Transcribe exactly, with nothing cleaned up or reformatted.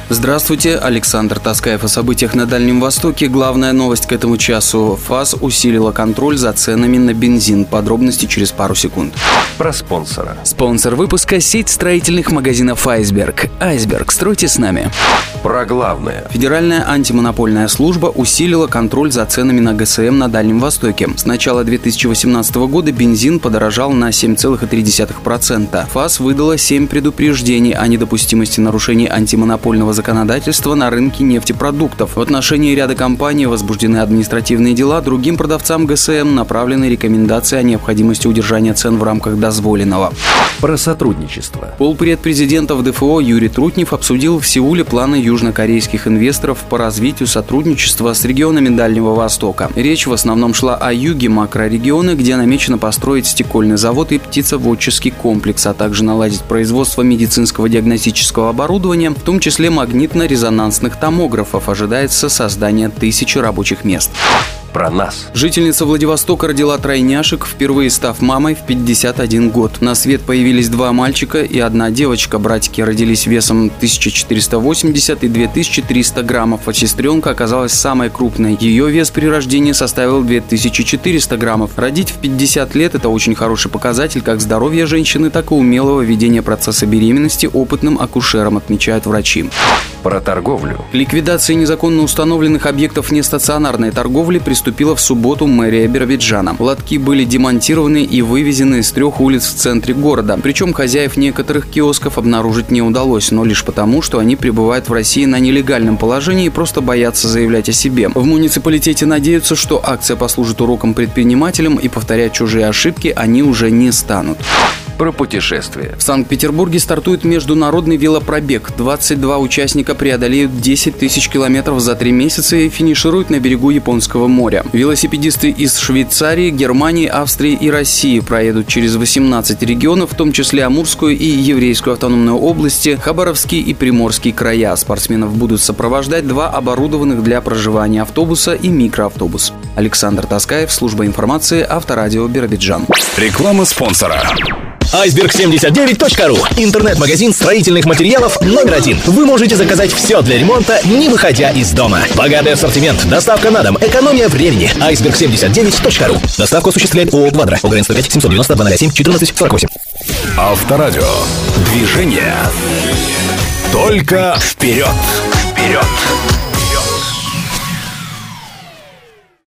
Здравствуйте, Александр Таскаев о событиях на Дальнем Востоке. Главная новость к этому часу. ФАС усилила контроль за ценами на бензин. Подробности через пару секунд. Про спонсора. Спонсор выпуска – сеть строительных магазинов «Айсберг». «Айсберг», стройте с нами. Про главное. Федеральная антимонопольная служба усилила контроль за ценами на ГСМ на Дальнем Востоке. С начала две тысячи восемнадцатого года бензин подорожал на семь целых три десятых процента. ФАС выдала семь предупреждений о недопустимости нарушений антимонопольного законодательства на рынке нефтепродуктов. В отношении ряда компаний возбуждены административные дела, другим продавцам ГСМ направлены рекомендации о необходимости удержания цен в рамках дозволенного. Про сотрудничество. Полпред президента в ДФО Юрий Трутнев обсудил в Сеуле планы южнокорейских инвесторов по развитию сотрудничества с регионами Дальнего Востока. Речь в основном шла о юге макрорегиона, где намечено построить стекольный завод и птицеводческий комплекс, а также наладить производство медицинского диагностического оборудования, в том числе магнитно-резонансных томографов. Ожидается создание тысячи рабочих мест. Про нас. Жительница Владивостока родила тройняшек, впервые став мамой в пятьдесят один год. На свет появились два мальчика и одна девочка. Братики родились весом тысяча четыреста восемьдесят и две тысячи триста граммов, а сестренка оказалась самой крупной. Ее вес при рождении составил две тысячи четыреста граммов. Родить в пятьдесят лет – это очень хороший показатель как здоровья женщины, так и умелого ведения процесса беременности опытным акушером, отмечают врачи. Про торговлю. К ликвидации незаконно установленных объектов нестационарной торговли приступила в субботу мэрия Биробиджана. Лотки были демонтированы и вывезены с трех улиц в центре города. Причем хозяев некоторых киосков обнаружить не удалось, но лишь потому, что они пребывают в России на нелегальном положении и просто боятся заявлять о себе. В муниципалитете надеются, что акция послужит уроком предпринимателям и повторять чужие ошибки они уже не станут. Про путешествия. В Санкт-Петербурге стартует международный велопробег. двадцать два участника преодолеют десять тысяч километров за три месяца и финишируют на берегу Японского моря. Велосипедисты из Швейцарии, Германии, Австрии и России проедут через восемнадцать регионов, в том числе Амурскую и Еврейскую автономную области, Хабаровский и Приморский края. Спортсменов будут сопровождать два оборудованных для проживания автобуса и микроавтобус. Александр Таскаев, служба информации, Авторадио Биробиджан. Реклама спонсора. айсберг семьдесят девять точка ру. Интернет-магазин строительных материалов номер один. Вы можете заказать все для ремонта, не выходя из дома. Богатый ассортимент, доставка на дом, экономия времени. айсберг семьдесят девять точка ру. Доставку осуществляет ООО «Квадро». ОГРН сто пять семьсот девяносто два ноль семь четырнадцать сорок восемь. Авторадио. Движение. Только вперед. Вперед.